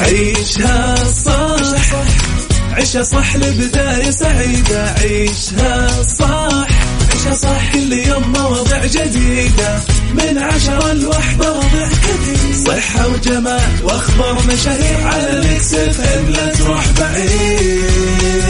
عيشها صح عيشها صح لبداية سعيدة. عيشها صح عيشها صح كل يوم مواضيع جديدة من 10 ل1 وضع كثير صحة وجمال واخبار مشاهير على ميكس اف ام لا تروح بعيد.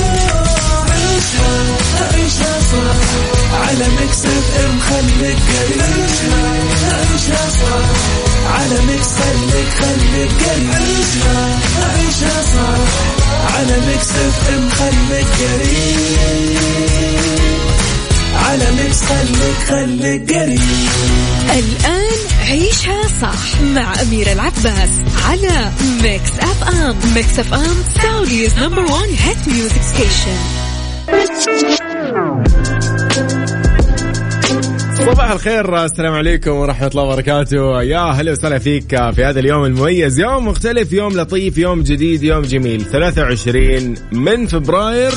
عيشها صح على ميكس اف ام خليك قريب. عيشها صح على ميكس خليك قريب. عيشها صح على ميكس اف ام خليك قريب. على ميكس خليك قريب. الآن عيشها صح مع أميرة العباس على ميكس اف ام. ميكس اف ام سعوديز نمبر 1 هيت ميوزك ستيشن. صباح الخير، السلام عليكم ورحمة الله وبركاته. يا هلا وسهلا فيك في هذا اليوم المميز، يوم مختلف، يوم لطيف، يوم جديد، يوم جميل. 23 من فبراير،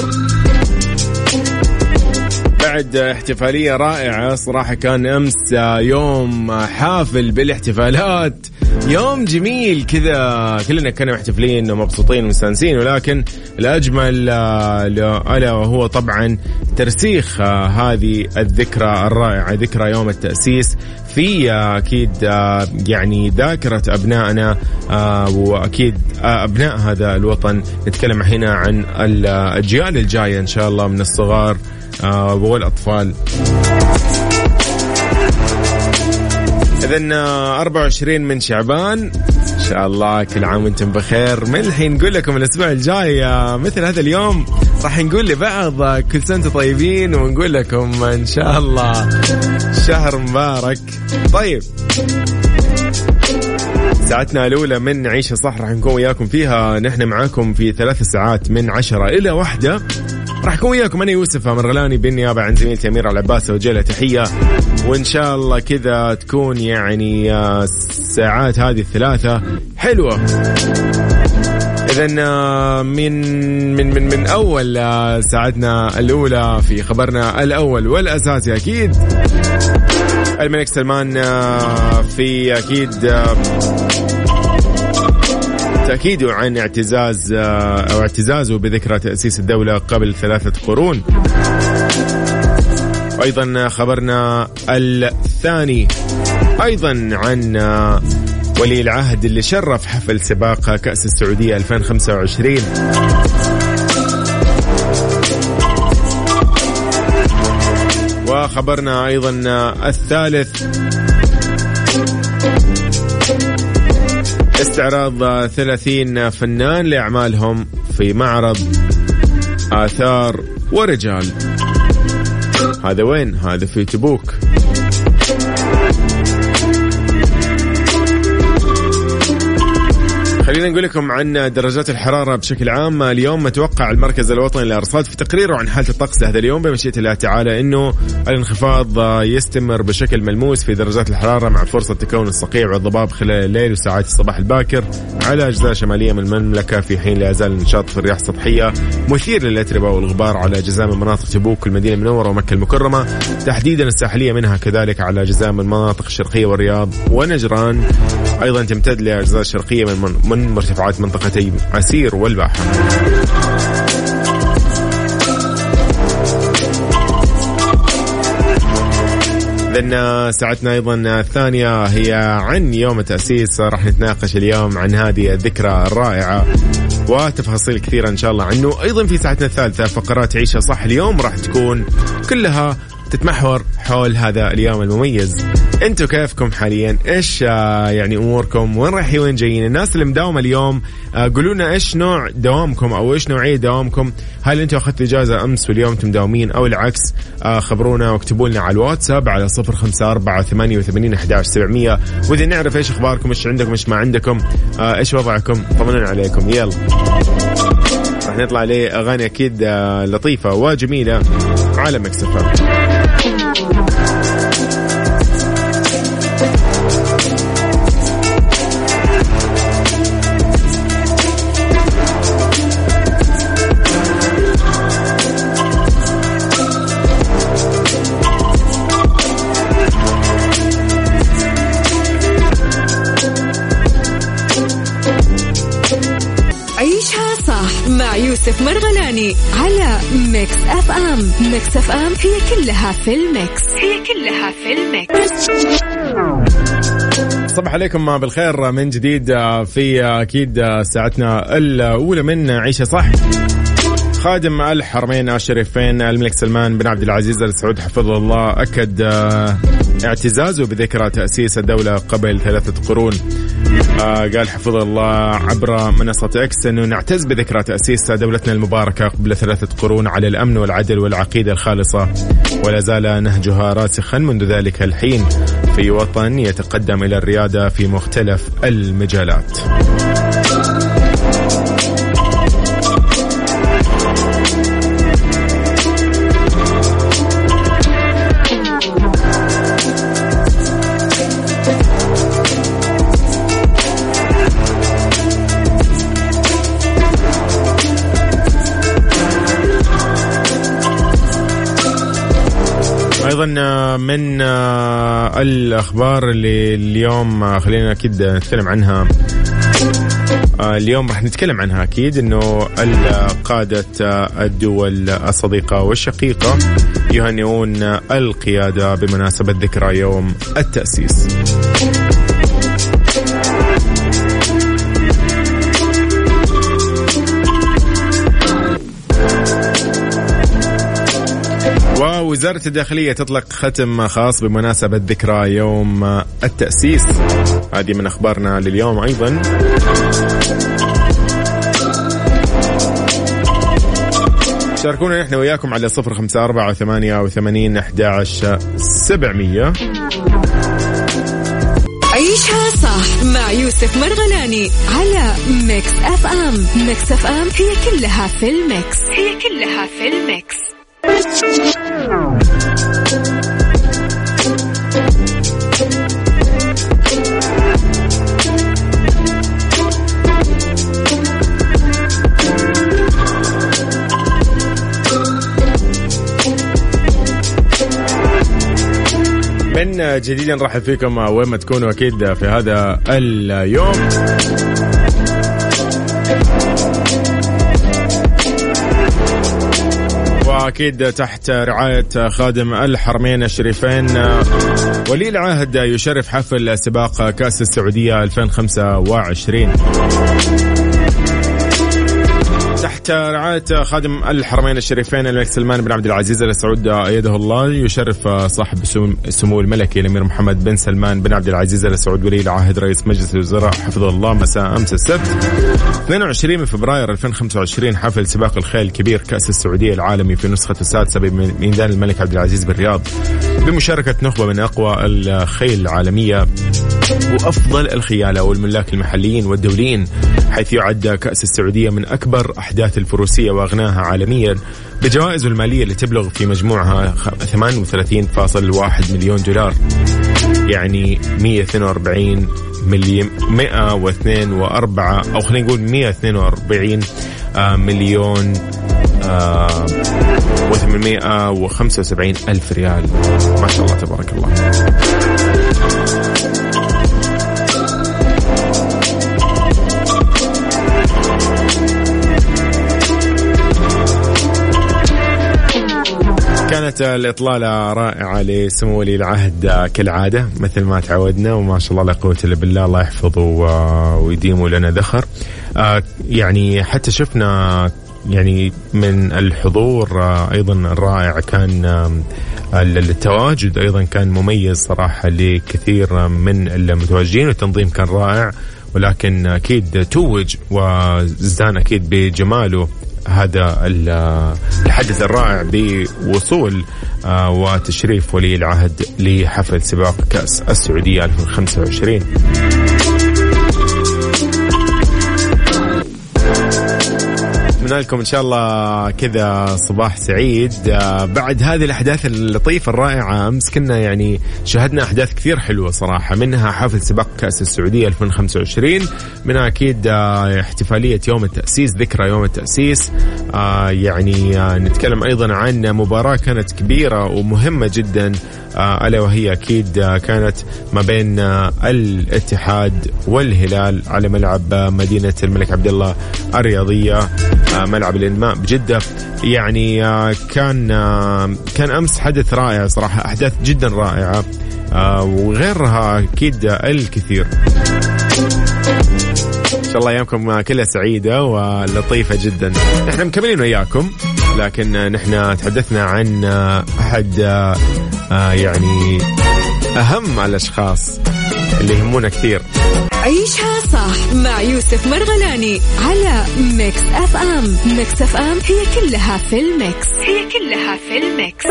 بعد احتفالية رائعة صراحة. كان أمس يوم حافل بالاحتفالات، يوم جميل كذا، كلنا كنا محتفلين ومبسوطين ومستانسين. ولكن الأجمل ألا وهو طبعا ترسيخ هذه الذكرى الرائعة، ذكرى يوم التأسيس في أكيد يعني ذاكرة أبنائنا وأكيد أبناء هذا الوطن. نتكلم هنا عن الأجيال الجاية إن شاء الله من الصغار والأطفال. إذن 24 من شعبان إن شاء الله، كل عام وانتم بخير. من الحين نقول لكم الأسبوع الجاي مثل هذا اليوم راح نقول لبعض كل سنة طيبين، ونقول لكم إن شاء الله شهر مبارك. طيب، ساعتنا الأولى من عيشة صح راح نكون وياكم فيها، نحن معاكم في 3 ساعات من 10 إلى 1. راح أكون وياكم أنا يوسف مرغلاني بالنيابة عن زميلتي أميرة العباس، وجهة تحية. وإن شاء الله كذا تكون يعني الساعات هذه الثلاثة حلوة. إذن من أول ساعتنا الأولى في خبرنا الأول والأساسي أكيد الملك سلمان في أكيد تأكيده عن اعتزازه بذكرى تأسيس الدولة قبل 3 قرون. أيضا خبرنا الثاني أيضا عن ولي العهد اللي شرف حفل سباق كأس السعودية 2025. وخبرنا أيضا الثالث استعراض 30 فنان لأعمالهم في معرض آثار ورجال. هذا وين؟ هذا في تبوك. خلينا نقول لكم عن درجات الحرارة بشكل عام. اليوم متوقع المركز الوطني للأرصاد في تقريره عن حالة الطقس لهذا اليوم بمشيئة الله تعالى إنه الانخفاض يستمر بشكل ملموس في درجات الحرارة، مع فرصة تكون الصقيع والضباب خلال الليل وساعات الصباح الباكر على أجزاء شمالية من المملكة، في حين لا يزال النشاط في الرياح السطحية مثير للأتربة والغبار على أجزاء من مناطق تبوك والمدينة المنورة ومكة المكرمة تحديدا الساحلية منها، كذلك على أجزاء من المناطق الشرقية والرياض ونجران. أيضا تمتد لأجزاء الشرقية من مرتفعات منطقتي عسير والباحة. لأن ساعتنا أيضا الثانية هي عن يوم التأسيس. راح نتناقش اليوم عن هذه الذكرى الرائعة وتفاصيل كثيرة إن شاء الله عنه. أيضا في ساعتنا الثالثة فقرات عيشة صح اليوم راح تكون كلها تتمحور حول هذا اليوم المميز. انتوا كيفكم حاليا؟ ايش يعني اموركم؟ وين رايحين وين جايين؟ الناس اللي مداومه اليوم قولوا لنا ايش نوع دوامكم او ايش نوعيه دوامكم. هل انتوا اخذتوا اجازه امس واليوم انتم مداومين او العكس؟ خبرونا واكتبوا لنا على الواتساب على 0548811700 واذا نعرف ايش اخباركم، ايش عندكم، ايش ما عندكم، ايش وضعكم، طمنونا عليكم. يلا راح نطلع عليه اغاني اكيد لطيفه وجميله على ميكس اف ام. مع يوسف مرغلاني على ميكس اف ام. ميكس اف ام هي كلها في الميكس، هي كلها في الميكس. صباح عليكم بالخير من جديد في أكيد ساعتنا الأولى من عيشة صح. خادم الحرمين الشريفين الملك سلمان بن عبد العزيز آل سعود حفظه الله أكد اعتزازه بذكرى تأسيس الدولة قبل 3 قرون. قال حفظه الله عبر منصة إكس أنه نعتز بذكرى تأسيس دولتنا المباركة قبل 3 قرون على الأمن والعدل والعقيدة الخالصة، ولا زال نهجها راسخا منذ ذلك الحين في وطن يتقدم إلى الريادة في مختلف المجالات. أيضا من الأخبار اللي اليوم خلينا أكيد نتكلم عنها. اليوم راح نتكلم عنها أكيد إنه قادة الدول الصديقة والشقيقة يهنئون القيادة بمناسبة ذكرى يوم التأسيس. ووزارة الداخلية تطلق ختم خاص بمناسبة ذكرى يوم التأسيس. هذه من أخبارنا لليوم. أيضا شاركونا نحن وياكم على 0548811700. عيشها صح مع يوسف مرغلاني على ميكس اف ام. ميكس اف ام هي كلها في الميكس، هي كلها في الميكس. من جديد نرحب فيكم وين ما تكونوا أكيد في هذا اليوم. وأكيد تحت رعاية خادم الحرمين الشريفين ولي العهد يشرف حفل سباق كأس السعودية 2025. تحت رعاية خادم الحرمين الشريفين الملك سلمان بن عبد العزيز آل سعود أيده الله يشرف صاحب السمو الملكي الأمير محمد بن سلمان بن عبد العزيز آل سعود ولي العهد رئيس مجلس الوزراء حفظه الله مساء أمس السبت 22 فبراير 2025 حفل سباق الخيل الكبير كأس السعودية العالمي في نسخة السادسة بميدان الملك عبد العزيز بالرياض بمشاركة نخبة من أقوى الخيل العالمية وأفضل الخيالة والملاك المحليين والدوليين، حيث يعد كأس السعودية من أكبر أحداث الفروسية وأغناها عالميا بجوائز المالية اللي تبلغ في مجموعها 38.1 مليون دولار، يعني 142 أو خلينا نقول 142 مليون و875 ألف ريال. ما شاء الله تبارك الله. كانت الإطلالة رائعة لسمو ولي العهد كالعادة مثل ما تعودنا، وما شاء الله لا قوة إلا بالله، الله يحفظه ويديمه لنا ذخر. يعني حتى شفنا يعني من الحضور أيضا الرائع، كان التواجد أيضا كان مميز صراحة لكثير من المتواجدين، والتنظيم كان رائع، ولكن أكيد توج وزدان أكيد بجماله هذا الحدث الرائع بوصول وتشريف ولي العهد لحفل سباق كأس السعودية 2025. أتمنى لكم إن شاء الله كذا صباح سعيد. بعد هذه الأحداث اللطيفة الرائعة، أمس كنا يعني شاهدنا أحداث كثير حلوة صراحة، منها حفل سباق كأس السعودية 2025، منها أكيد احتفالية يوم التأسيس، ذكرى يوم التأسيس. يعني نتكلم أيضا عن مباراة كانت كبيرة ومهمة جدا ألا وهي أكيد كانت ما بين الاتحاد والهلال على ملعب مدينة الملك عبد الله الرياضية، ملعب الإنماء بجدة. يعني كان أمس حدث رائع صراحة، أحداث جدا رائعة وغيرها أكيد الكثير. إن شاء الله أيامكم كلها سعيدة ولطيفة جدا. نحن مكملين وياكم، لكن نحن تحدثنا عن أحد يعني أهم الأشخاص اللي يهمونا كثير. عيشها صح مع يوسف مرغلاني على ميكس اف ام. ميكس اف ام هي كلها في الميكس، هي كلها في الميكس.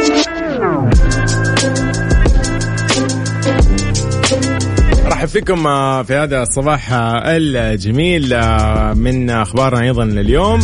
رحب فيكم في هذا الصباح الجميل من أخبارنا أيضا لليوم.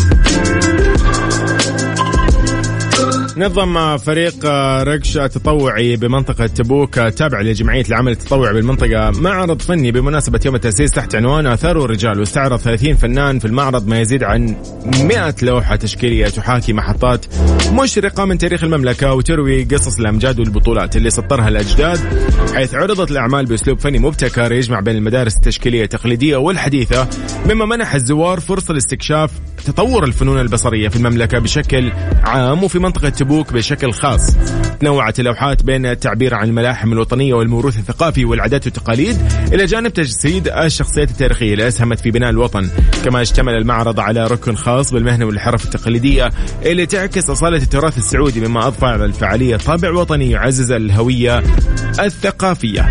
نظم فريق ركش تطوعي بمنطقة تبوك تابع لجمعية العمل التطوعي بالمنطقة معرض فني بمناسبة يوم التأسيس تحت عنوان آثار الرجال، واستعرض 30 فنان في المعرض ما يزيد عن 100 لوحة تشكيلية تحاكي محطات مشرقة من تاريخ المملكة وتروي قصص الأمجاد والبطولات اللي سطرها الأجداد، حيث عرضت الأعمال بأسلوب فني مبتكر يجمع بين المدارس التشكيلية التقليدية والحديثة، مما منح الزوار فرصة لاستكشاف تطور الفنون البصرية في المملكة بشكل عام وفي منطقة تبوك بشكل خاص. تنوعت اللوحات بين التعبير عن الملاحم الوطنية والموروث الثقافي والعادات والتقاليد إلى جانب تجسيد الشخصيات التاريخية اللي أسهمت في بناء الوطن. كما اشتمل المعرض على ركن خاص بالمهنة والحرف التقليدية اللي تعكس أصالة التراث السعودي، مما أضفى على الفعالية طابع وطني يعزز الهوية الثقافية.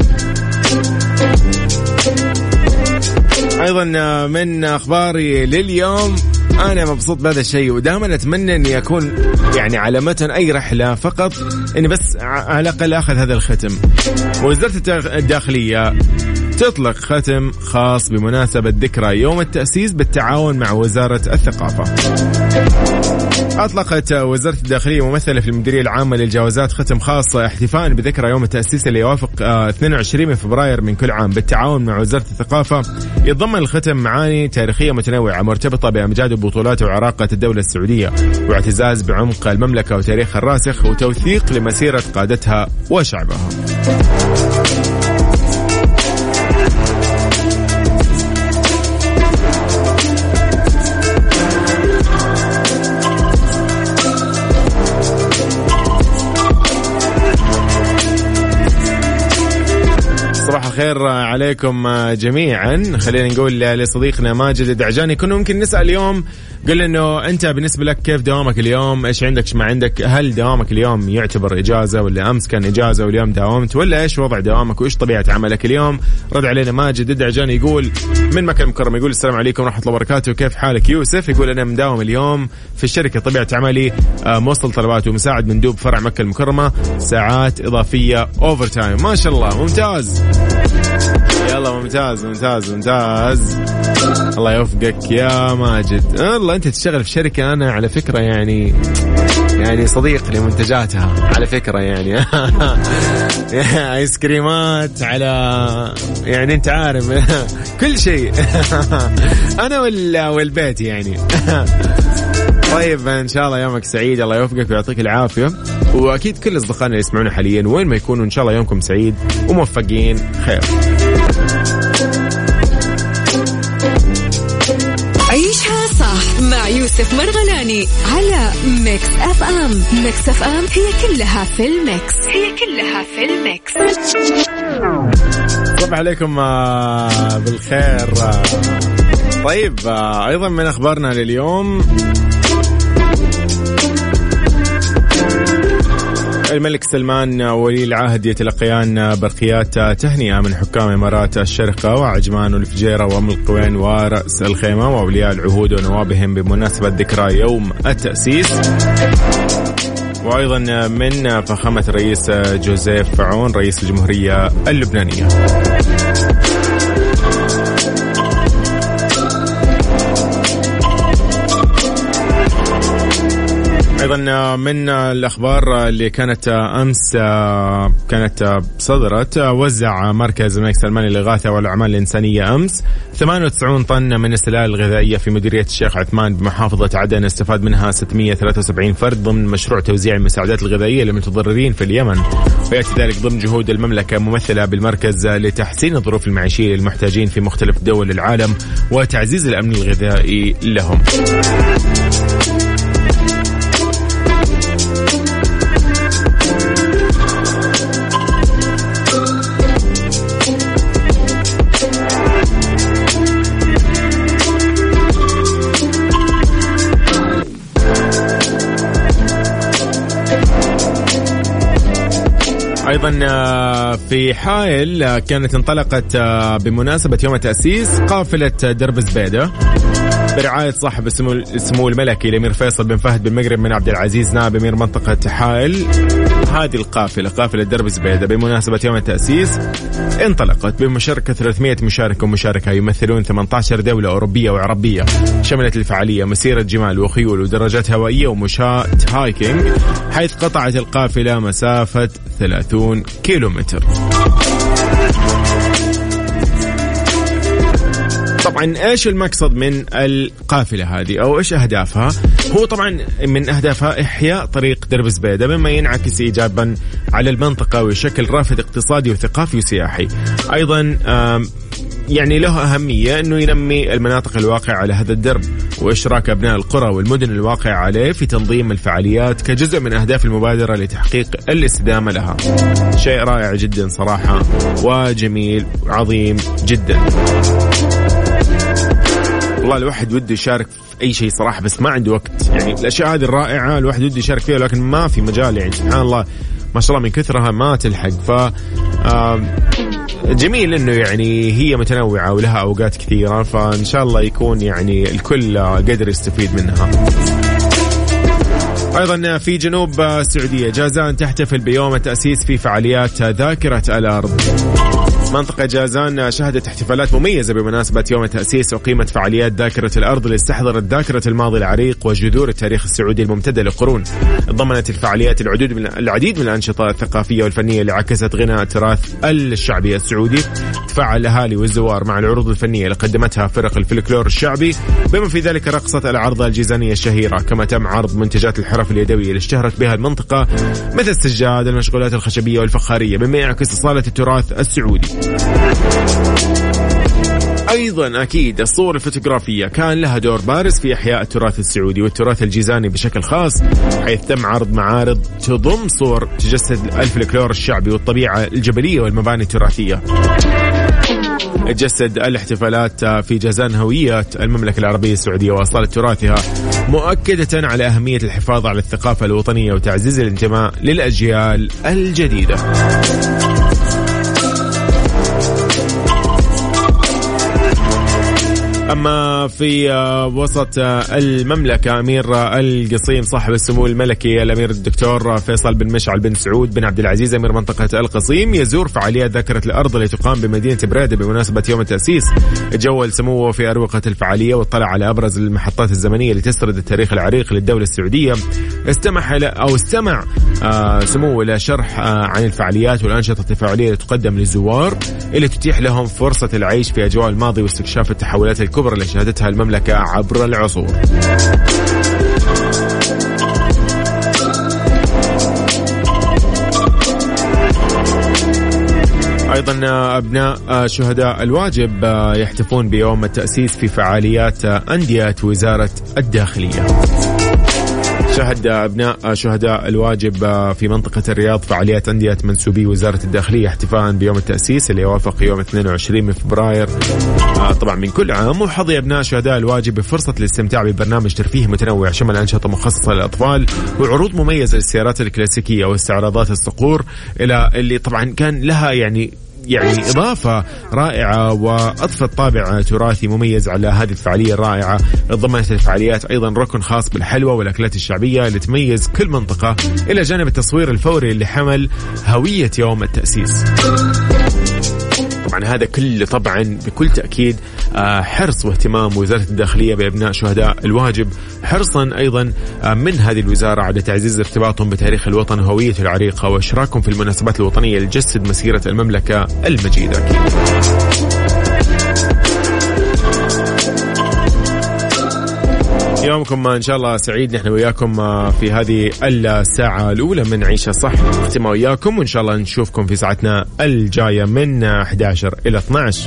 أيضا من أخباري لليوم، أنا مبسوط بهذا الشيء ودائما أتمنى أني أكون يعني على متن أي رحلة فقط أني بس على الأقل أخذ هذا الختم. وزارة الداخلية تطلق ختم خاص بمناسبة ذكرى يوم التأسيس بالتعاون مع وزارة الثقافة. أطلقت وزارة الداخلية ممثلة في المديرية العامة للجوازات ختم خاص احتفاء بذكرى يوم التأسيس اللي يوافق 22 من فبراير من كل عام بالتعاون مع وزارة الثقافة. يتضمن الختم معاني تاريخية متنوعة مرتبطة بأمجاد وبطولات وعراقة الدولة السعودية، واعتزاز بعمق المملكة وتاريخها الراسخ، وتوثيق لمسيرة قادتها وشعبها. صباح الخير عليكم جميعا. خلينا نقول لصديقنا ماجد الدعجاني، كنا ممكن نسأل اليوم، قل انه انت بالنسبة لك كيف دوامك اليوم، ايش عندك ايش ما عندك، هل دوامك اليوم يعتبر اجازة ولا امس كان اجازة واليوم داومت، ولا ايش وضع دوامك وايش طبيعة عملك اليوم؟ رد علينا ماجد الدعجاني يقول من مكة المكرمة، يقول السلام عليكم ورحمة الله وبركاته، كيف حالك يوسف؟ يقول انا مداوم اليوم في الشركة، طبيعة عملي موصل طلبات ومساعد مندوب فرع مكة المكرمة، ساعات اضافية اوفر تايم. ما شاء الله ممتاز، يلا ممتاز ممتاز ممتاز، الله يوفقك يا ماجد. الله انت تشتغل في شركة، انا على فكرة يعني صديق لمنتجاتها على فكرة، يعني ايس كريمات على يعني انت عارف كل شيء انا والبيت يعني. طيب ان شاء الله يومك سعيد، الله يوفقك ويعطيك العافية، واكيد كل اصدقائنا اللي يسمعونا حاليا وين ما يكونوا ان شاء الله يومكم سعيد وموفقين خير. عيشها صح مع يوسف مرغلاني على ميكس اف ام. ميكس اف ام هي كلها في الميكس، هي كلها في الميكس. صباح عليكم بالخير. طيب ايضا من اخبارنا لليوم، الملك سلمان ولي العهد يتلقيان برقيات تهنئة من حكام إمارات الشرقة وعجمان والفجيرة وأم القوين ورأس الخيمة وأولياء العهود ونوابهم بمناسبة ذكرى يوم التأسيس. وأيضا من فخامة الرئيس جوزيف عون رئيس الجمهورية اللبنانية. أيضا أيضا من الأخبار اللي كانت أمس كانت صدرت، وزع مركز الملك سلمان للإغاثة والأعمال الإنسانية أمس 98 طن من السلال الغذائية في مديرية الشيخ عثمان بمحافظة عدن، استفاد منها 673 فرد ضمن مشروع توزيع المساعدات الغذائية للمتضررين في اليمن. ويأتي ذلك ضمن جهود المملكة ممثلة بالمركز لتحسين الظروف المعيشية للمحتاجين في مختلف دول العالم وتعزيز الأمن الغذائي لهم. أيضا في حائل كانت انطلقت بمناسبة يوم التأسيس قافلة درب زبيدة برعاية صاحب السمو الملكي الأمير فيصل بن فهد بن مقرب بن عبد العزيز نائب أمير منطقة حائل. هذه القافلة قافلة درب زبيدة بمناسبة يوم التأسيس انطلقت بمشاركة 300 مشارك ومشاركة يمثلون 18 دولة أوروبية وعربية. شملت الفعالية مسيرة جمال وخيول ودراجات هوائية ومشاة هايكينج، حيث قطعت القافلة مسافة 30 كيلومتر. طبعا ايش المقصد من القافلة هذه او ايش اهدافها؟ هو طبعا من اهدافها احياء طريق درب زبيدة مما ينعكس ايجابا على المنطقة ويشكل رافد اقتصادي وثقافي وسياحي. ايضا يعني له أهمية أنه ينمي المناطق الواقعة على هذا الدرب وإشراك أبناء القرى والمدن الواقعة عليه في تنظيم الفعاليات كجزء من أهداف المبادرة لتحقيق الاستدامة لها. شيء رائع جدا صراحة وجميل عظيم جدا. والله الواحد وده يشارك في أي شيء صراحة بس ما عنده وقت. يعني الأشياء هذه الرائعة الواحد وده يشارك فيها لكن ما في مجال. يعني سبحان الله ما شاء الله من كثرها ما تلحق. ف جميل انه يعني هي متنوعة ولها اوقات كثيرة، فان شاء الله يكون يعني الكل قدر يستفيد منها. ايضا في جنوب السعودية جازان تحتفل بيوم التأسيس في فعاليات ذاكرة الارض. منطقة جازان شهدت احتفالات مميزة بمناسبة يوم التأسيس وقيمة فعاليات ذاكرة الأرض اللي استحضرت ذاكرة الماضي العريق وجذور التاريخ السعودي الممتدة لقرون. ضمنت الفعاليات العديد من الأنشطة الثقافية والفنية اللي عكست غناء التراث الشعبي السعودي. تفاعل الأهالي والزوار مع العروض الفنية اللي قدمتها فرق الفلكلور الشعبي بما في ذلك رقصة العرضة الجيزانية الشهيرة. كما تم عرض منتجات الحرف اليدوية اللي اشتهرت بها المنطقة مثل السجاد المشغولات الخشبية والفخارية بما يعكس أصالة التراث السعودي. أيضا أكيد الصور الفوتوغرافية كان لها دور بارز في إحياء التراث السعودي والتراث الجيزاني بشكل خاص، حيث تم عرض معارض تضم صور تجسد الفلكلور الشعبي والطبيعة الجبلية والمباني التراثية. تجسد الاحتفالات في جازان هوية المملكة العربية السعودية وأصالة تراثها، مؤكدة على أهمية الحفاظ على الثقافة الوطنية وتعزيز الانتماء للأجيال الجديدة. أما في وسط المملكة أمير القصيم صاحب السمو الملكي الأمير الدكتور فيصل بن مشعل بن سعود بن عبد العزيز أمير منطقة القصيم يزور فعاليات ذاكرة الأرض اللي تقام بمدينة بريدة بمناسبة يوم التأسيس. تجول سموه في أروقة الفعالية واطلع على أبرز المحطات الزمنية اللي تسرد التاريخ العريق للدولة السعودية. استمع سموه إلى شرح عن الفعاليات والأنشطة التفاعلية اللي تقدم للزوار اللي تتيح لهم فرصة العيش في أجواء الماضي واستكشاف التحولات الكبرى اللي شهدتها المملكة عبر العصور. أيضا أبناء شهداء الواجب يحتفون بيوم التأسيس في فعاليات أندية وزارة الداخلية. شهد أبناء شهداء الواجب في منطقة الرياض فعاليات أندية منسوبي وزارة الداخلية احتفاء بيوم التأسيس اللي يوافق يوم 22 من فبراير طبعا من كل عام. وحظي أبناء شهداء الواجب بفرصة الاستمتاع ببرنامج ترفيهي متنوع شمل أنشطة مخصصة للأطفال وعروض مميزة للسيارات الكلاسيكية واستعراضات الصقور إلى اللي طبعا كان لها يعني إضافة رائعة وأضفت طابع تراثي مميز على هذه الفعالية الرائعة. ضمنت الفعاليات أيضا ركن خاص بالحلوى والأكلات الشعبية اللي تميز كل منطقة إلى جانب التصوير الفوري اللي حمل هوية يوم التأسيس. طبعا طبعا هذا كله طبعا بكل تأكيد حرص واهتمام وزارة الداخلية بأبناء شهداء الواجب، حرصا أيضا من هذه الوزارة على تعزيز ارتباطهم بتاريخ الوطن وهويته العريقة وإشراكهم في المناسبات الوطنية اللي تجسد مسيرة المملكة المجيدة. يومكم إن شاء الله سعيد، نحن وياكم في هذه الساعة الأولى من عيشة صح، اختم وياكم وإن شاء الله نشوفكم في ساعتنا الجاية من 11 إلى 12.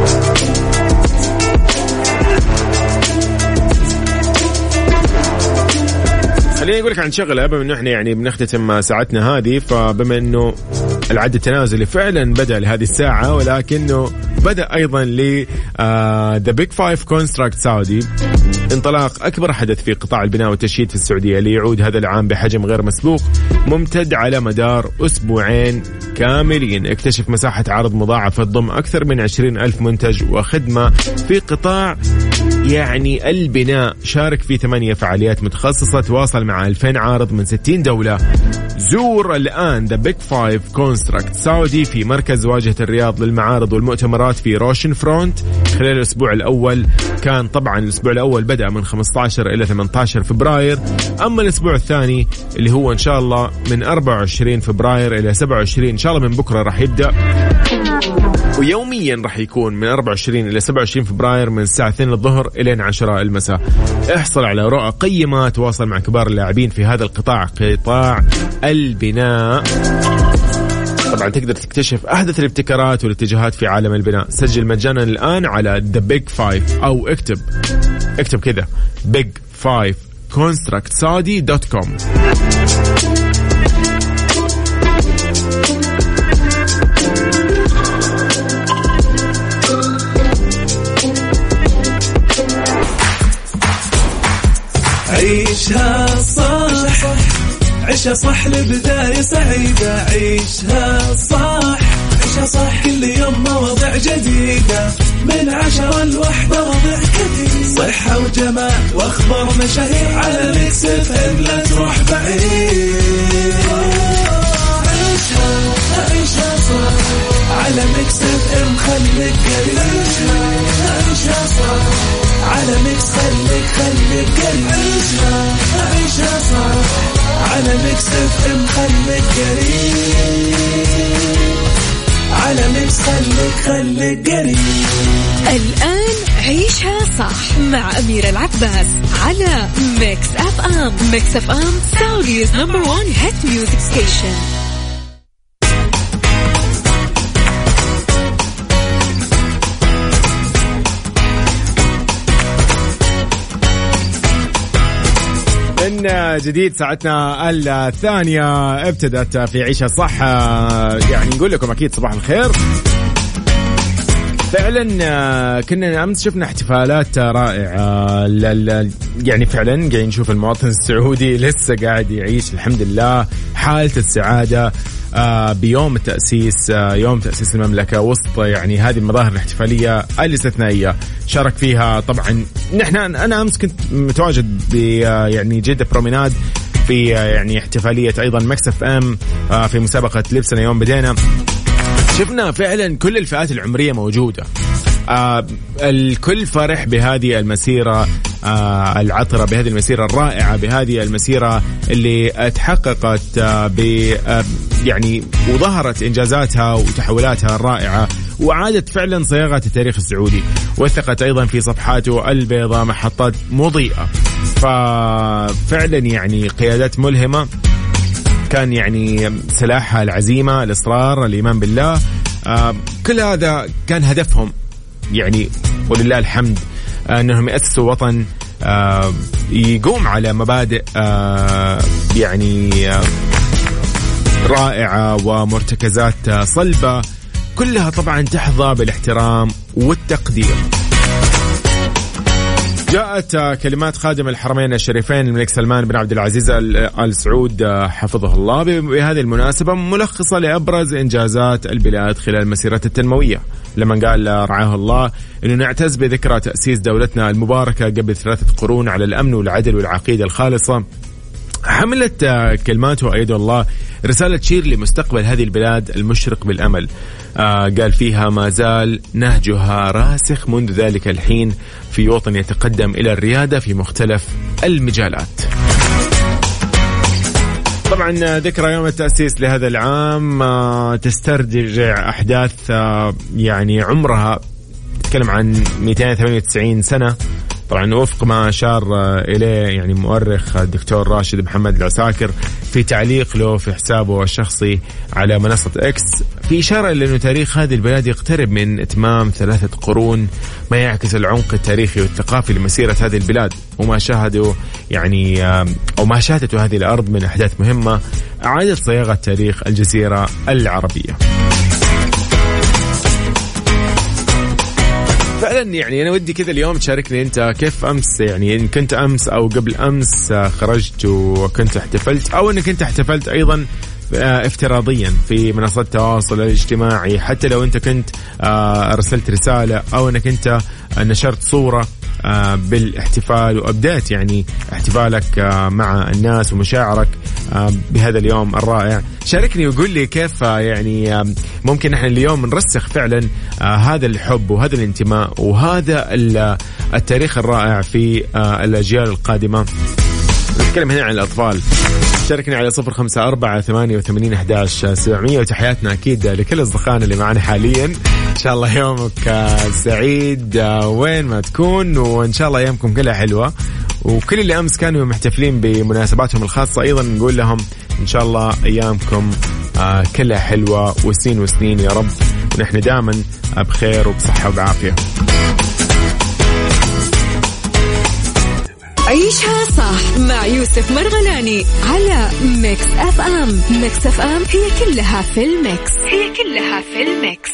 خليني أقول لك عن شغلة بما إنه إحنا يعني بنختتم ساعتنا هذه، فبما إنه العد التنازلي فعلا بدأ لهذه الساعة، ولكنه بدأ أيضا ل The Big Five Construct Saudi، انطلاق أكبر حدث في قطاع البناء والتشييد في السعودية ليعود هذا العام بحجم غير مسبوق ممتد على مدار أسبوعين كاملين. اكتشف مساحة عرض مضاعفة تضم أكثر من 20,000 منتج وخدمة في قطاع يعني البناء. شارك في 8 فعاليات متخصصة، تواصل مع 2000 عارض من 60 دولة. زور الآن The Big Five Construct Saudi في مركز واجهة الرياض للمعارض والمؤتمرات في روشن فرونت خلال الأسبوع الأول. كان طبعا الأسبوع الأول بدأ من 15 إلى 18 فبراير، أما الأسبوع الثاني اللي هو إن شاء الله من 24 فبراير إلى 27 إن شاء الله من بكرة راح يبدأ، ويوميا راح يكون من 24 إلى 27 فبراير من الساعة 2 الظهر إلى 10 المساء. احصل على رؤى قيمة، تواصل مع كبار اللاعبين في هذا القطاع، قطاع البناء. طبعا تقدر تكتشف أحدث الابتكارات والاتجاهات في عالم البناء. سجل مجانا الآن على The Big Five أو اكتب كذا big5constructsaudi.com. عيشها صح، عيشها صح لبداية سعيدة. عيشها صح، عيشها صح كل يوم مواضيع جديدة من 10 ل1 مواضيع كثير، صحة وجمال واخبار مشاهير على ميكس اف ام، لا تروح بعيد. عيشها صح على ميكس اف ام، خليك قريب. عيشها صح على ميكس، خليك قريب. عيشها صح على ميكس اف ام، خليك قريب. على ميكس خليك قريب. الآن عيشها صح مع أميرة العباس على ميكس اف ام. ميكس اف ام سعوديز نمبر 1 هيت ميوزك ستيشن. من جديد ساعتنا الثانية ابتدت في عيشة صح. يعني نقول لكم أكيد صباح الخير. فعلا كنا أمس شفنا احتفالات رائعة، يعني فعلا قاعدين نشوف المواطن السعودي لسه قاعد يعيش الحمد لله حالة السعادة بيوم التأسيس، يوم تأسيس المملكة، وسط يعني هذه المظاهر الاحتفالية الاستثنائية شارك فيها. طبعا أنا أمس كنت متواجد يعني جدة بروميناد في يعني احتفالية أيضا ميكس اف ام في مسابقة لبسنا يوم بدينا. شفنا فعلا كل الفئات العمرية موجودة، الكل فرح بهذه المسيرة العطرة، بهذه المسيرة الرائعة، بهذه المسيرة اللي تحققت يعني وظهرت إنجازاتها وتحولاتها الرائعة، وعادت فعلا صياغة التاريخ السعودي، وثقت أيضا في صفحاته البيضاء محطات مضيئة. ففعلا يعني قيادات ملهمة، كان يعني سلاحها العزيمة، الإصرار، الإيمان بالله، كل هذا كان هدفهم يعني، ولله الحمد أنهم يأسسوا وطن يقوم على مبادئ يعني رائعة ومرتكزات صلبة، كلها طبعا تحظى بالاحترام والتقدير. جاءت كلمات خادم الحرمين الشريفين الملك سلمان بن عبد العزيز آل سعود حفظه الله بهذه المناسبة ملخصة لأبرز إنجازات البلاد خلال مسيرته التنموية، لما قال رعاه الله إنه نعتز بذكرى تأسيس دولتنا المباركة قبل 3 قرون على الأمن والعدل والعقيدة الخالصة. حملت كلماته أيد الله رسالة تشير لمستقبل هذه البلاد المشرق بالأمل. قال فيها: ما زال نهجها راسخ منذ ذلك الحين في وطن يتقدم إلى الريادة في مختلف المجالات. طبعا ذكرى يوم التأسيس لهذا العام تسترجع أحداث يعني عمرها تتكلم عن 298 سنة. طبعا وفق ما أشار إليه يعني مؤرخ الدكتور راشد محمد العساكر في تعليق له في حسابه الشخصي على منصة إكس، في إشارة إلى أنه تاريخ هذه البلاد يقترب من إتمام 3 قرون، ما يعكس العمق التاريخي والثقافي لمسيرة هذه البلاد وما شاهدوا يعني أو ما شاهدته هذه الأرض من أحداث مهمة أعادت صياغة تاريخ الجزيرة العربية. فعلا يعني أنا ودي كذا اليوم تشاركني أنت كيف أمس، يعني إن كنت أمس أو قبل أمس خرجت وكنت احتفلت، أو أنك أنت احتفلت أيضا افتراضيا في منصات التواصل الاجتماعي، حتى لو أنت كنت أرسلت رسالة أو أنك أنت نشرت صورة بالاحتفال وأبدأت يعني احتفالك مع الناس ومشاعرك بهذا اليوم الرائع. شاركني وقول لي كيف يعني ممكن نحن اليوم نرسخ فعلا هذا الحب وهذا الانتماء وهذا التاريخ الرائع في الأجيال القادمة. نتكلم هنا عن الأطفال. شاركني على 0548811700 وتحياتنا أكيد لكل أصدقائنا اللي معنا حاليا. إن شاء الله يومك سعيد وين ما تكون، وإن شاء الله أيامكم كلها حلوة، وكل اللي أمس كانوا محتفلين بمناسباتهم الخاصة أيضا نقول لهم إن شاء الله أيامكم كلها حلوة وسنين وسنين يا رب، ونحن دائما بخير وبصحة وبعافية. عيشها صح مع يوسف مرغلاني على ميكس اف ام. ميكس اف ام هي كلها في الميكس، هي كلها في الميكس.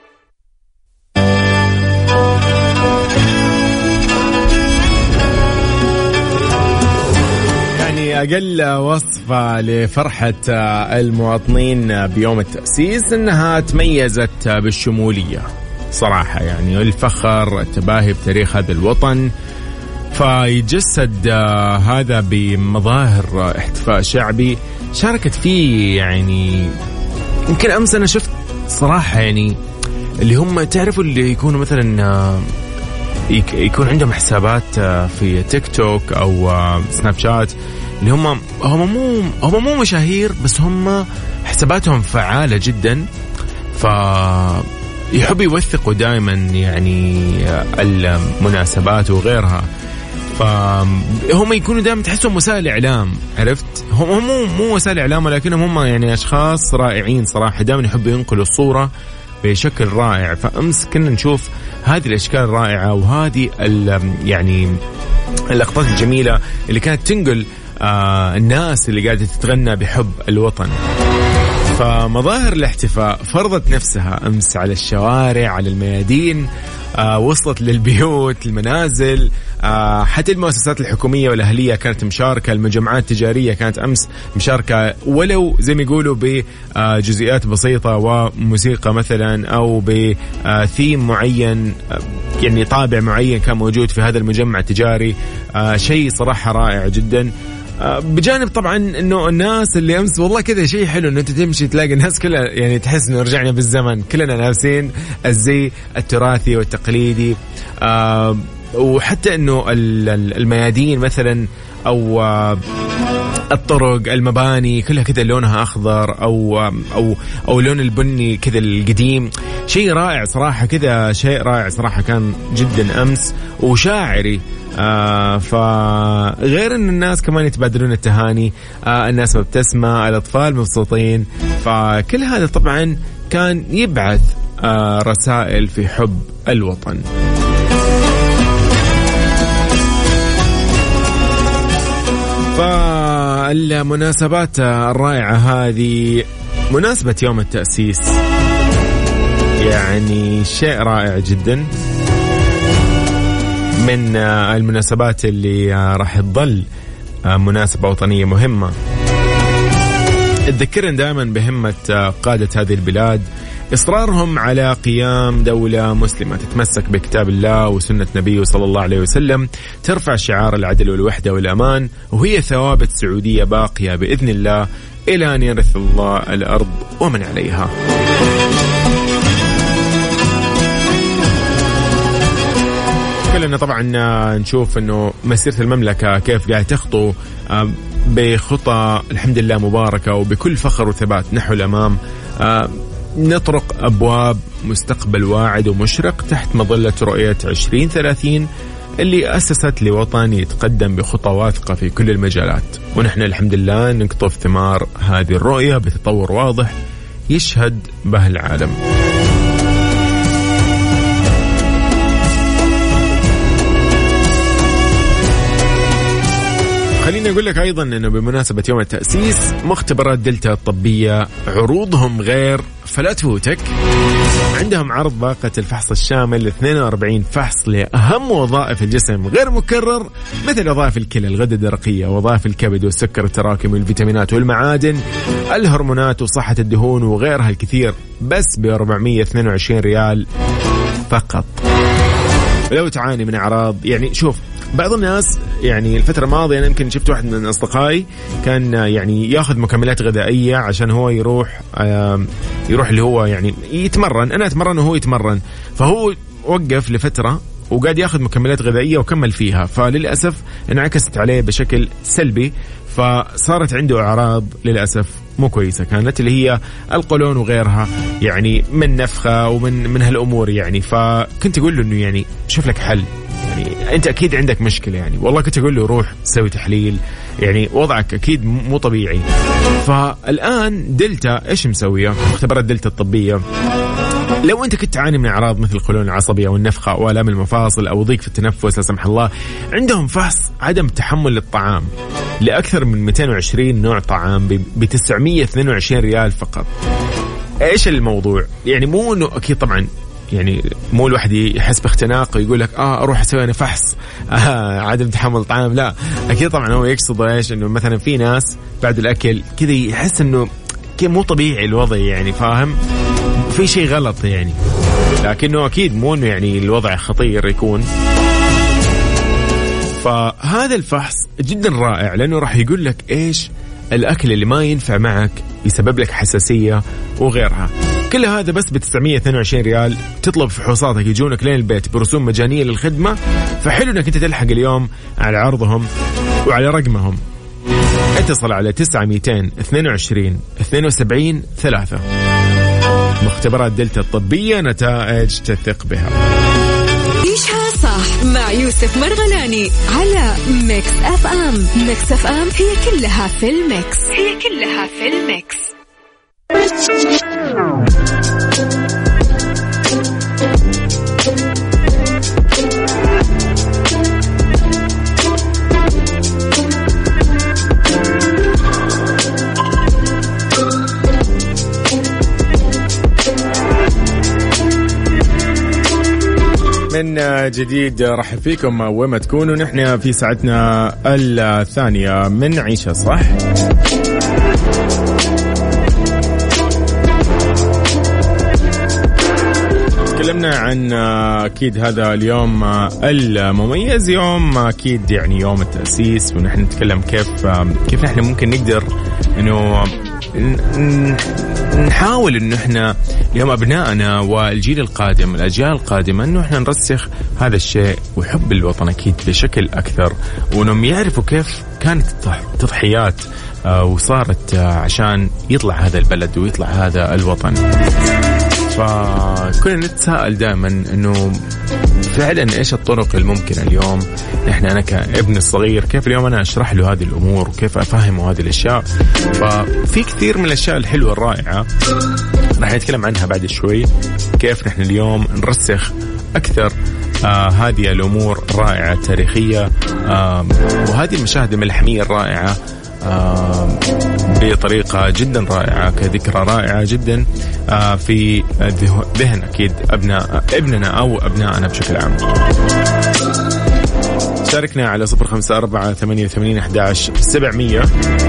يعني أقل وصفة لفرحة المواطنين بيوم التأسيس أنها تميزت بالشمولية صراحة، يعني الفخر التباهي بتاريخ هذا الوطن، فيجسد هذا بمظاهر احتفاء شعبي شاركت فيه. يعني يمكن أمس أنا شفت صراحة يعني اللي هم تعرفوا اللي يكونوا مثلا يكون عندهم حسابات في تيك توك أو سناب شات، اللي هم مو مشاهير بس هم حساباتهم فعالة جدا، فيحب يوثقوا دائما يعني المناسبات وغيرها، فهم يكونوا دائما تحسهم وسائل إعلام. عرفت هم مو وسائل إعلام ولكنهم هم يعني أشخاص رائعين صراحة، دائما يحبوا ينقلوا الصورة بشكل رائع. فأمس كنا نشوف هذه الأشكال الرائعة وهذه يعني اللقطات الجميلة اللي كانت تنقل الناس اللي قاعدة تتغنى بحب الوطن. فمظاهر الاحتفاء فرضت نفسها أمس على الشوارع، على الميادين، وصلت للبيوت، المنازل، حتى المؤسسات الحكومية والأهلية كانت مشاركة، المجمعات التجارية كانت أمس مشاركة ولو زي ما يقولوا بجزئيات بسيطة وموسيقى مثلا أو بثيم معين، يعني طابع معين كان موجود في هذا المجمع التجاري. شيء صراحة رائع جدا. بجانب طبعا انه الناس اللي امس والله كذا شيء حلو انه انت تمشي تلاقي الناس كلها يعني تحس انه رجعنا بالزمن، كلنا لابسين الزي التراثي والتقليدي، وحتى انه الميادين مثلا او الطرق، المباني كلها كذا لونها اخضر او لون البني كذا القديم. شيء رائع صراحة، كذا شيء رائع صراحة كان جدا امس وشاعري. فغير ان الناس كمان يتبادلون التهاني، الناس مبتسمة، الاطفال مبسوطين، فكل هذا طبعا كان يبعث رسائل في حب الوطن. فالمناسبات الرائعة هذه، مناسبة يوم التأسيس يعني شيء رائع جدا، من المناسبات اللي راح تظل مناسبة وطنية مهمة. تذكرنا دائما بهمة قادة هذه البلاد، إصرارهم على قيام دولة مسلمة تتمسك بكتاب الله وسنة نبيه صلى الله عليه وسلم، ترفع شعار العدل والوحدة والأمان، وهي ثوابت سعودية باقية بإذن الله إلى أن يرث الله الأرض ومن عليها. كلنا طبعا نشوف انه مسيرة المملكة كيف قاعد تخطو بخطى الحمد لله مباركة وبكل فخر وثبات نحو الأمام. نطرق أبواب مستقبل واعد ومشرق تحت مظلة رؤية 2030 اللي أسست لوطن يتقدم بخطى واثقة في كل المجالات، ونحن الحمد لله نقطف ثمار هذه الرؤية بتطور واضح يشهد به العالم. خليني أقول لك أيضا أنه بمناسبة يوم التأسيس مختبرات دلتا الطبية عروضهم غير فلا تفوتك. عندهم عرض باقة الفحص الشامل 42 فحص لأهم وظائف الجسم غير مكرر، مثل وظائف الكلى، الغدة الدرقية، وظائف الكبد والسكر التراكمي والفيتامينات والمعادن، الهرمونات وصحة الدهون وغيرها الكثير، بس ب422 ريال فقط. لو تعاني من أعراض، يعني شوف بعض الناس يعني الفترة الماضية أنا يمكن شفت واحد من أصدقائي كان يعني ياخذ مكملات غذائية عشان هو يروح اللي هو يعني يتمرن، أنا أتمرن وهو يتمرن، فهو وقف لفترة وقاعد ياخذ مكملات غذائية وكمل فيها، فللأسف انعكست عليه بشكل سلبي، فصارت عنده أعراض للأسف مو كويسة كانت، اللي هي القولون وغيرها، يعني من نفخة ومن هالأمور يعني. فكنت أقول له إنه يعني شوف لك حل، يعني أنت أكيد عندك مشكلة، يعني والله كنت أقول له روح سوي تحليل، يعني وضعك أكيد مو طبيعي. فالآن دلتا إيش مسوية؟ مختبرات دلتا الطبية، لو أنت كنت تعاني من أعراض مثل القولون العصبي أو النفخة أو آلام المفاصل أو ضيق في التنفس لا سمح الله، عندهم فحص عدم تحمل للطعام لأكثر من 220 نوع طعام ب 922 ريال فقط. إيش الموضوع؟ يعني مو إنه أكيد طبعا يعني مو الواحد يحس باختناق ويقول لك أروح أسوي أنا فحص عدم تحمل الطعام، لا أكيد طبعا هو يقصد إيش، إنه مثلا في ناس بعد الأكل كذا يحس إنه كي مو طبيعي الوضع، يعني فاهم في شيء غلط يعني، لكنه أكيد مو إنه يعني الوضع خطير يكون. فهذا الفحص جدا رائع لأنه راح يقول لك إيش الأكل اللي ما ينفع معك يسبب لك حساسية وغيرها. كل هذا بس ب 922 ريال. تطلب فحوصاتك يجونك لين البيت برسوم مجانية للخدمة، فحلو انك انت تلحق اليوم على عرضهم وعلى رقمهم. اتصل على 922 72 3. مختبرات دلتا الطبية، نتائج تثق بها. عيشها صح مع يوسف مرغلاني على ميكس اف ام. ميكس اف ام هي كلها في الميكس، هي كلها في الميكس. من جديد رحب فيكم وين ما تكونوا، نحن في ساعتنا الثانية من عيشها صح. تكلمنا عن أكيد هذا اليوم المميز، يوم أكيد يعني يوم التأسيس، ونحن نتكلم كيف نحن ممكن نقدر إنه نحاول إنه إحنا اليوم أبنائنا والجيل القادم، الأجيال القادمة، إنه إحنا نرسخ هذا الشيء وحب الوطن أكيد بشكل أكثر، وإنهم يعرفوا كيف كانت التضحيات وصارت عشان يطلع هذا البلد ويطلع هذا الوطن. فكنا نتساءل دائما إنه فعلا إيش الطرق الممكنة اليوم نحن أنا كابن الصغير كيف اليوم أنا أشرح له هذه الأمور وكيف أفهمه هذه الأشياء. ففي كثير من الأشياء الحلوة الرائعة راح نتكلم عنها بعد شوي، كيف نحن اليوم نرسخ أكثر هذه الأمور الرائعة التاريخية وهذه المشاهد الملحمية الرائعة بطريقة جدا رائعة، كذكرى رائعة جدا في ذهن أكيد ابننا أو أبنائنا بشكل عام. شاركنا على 0548811700.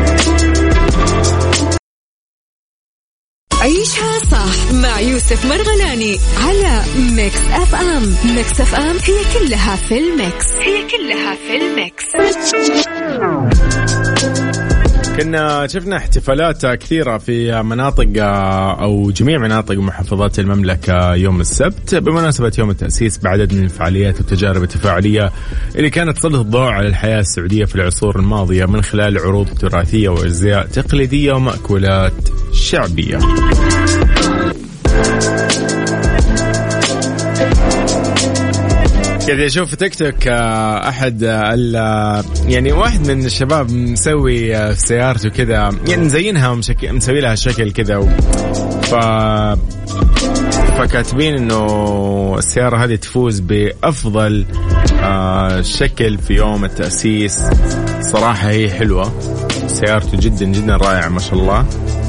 عيشها صح مع يوسف مرغلاني على ميكس اف ام. ميكس اف ام هي كلها في الميكس، هي كلها في الميكس. كنا شفنا احتفالات كثيرة في مناطق أو جميع مناطق محافظات المملكة يوم السبت بمناسبة يوم التأسيس بعدد من الفعاليات والتجارب التفاعلية اللي كانت تسلط الضوء على الحياة السعودية في العصور الماضية من خلال عروض تراثية وأجزاء تقليدية ومأكولات شعبية. قاعد اشوف تيك توك احد يعني واحد من الشباب مسوي في سيارته كذا، يعني مزينها ومسوي لها شكل كذا فكاتبين انه السيارة هذه تفوز بافضل شكل في يوم التأسيس. صراحة هي حلوة، سيارته جدا جدا رائعة ما شاء الله.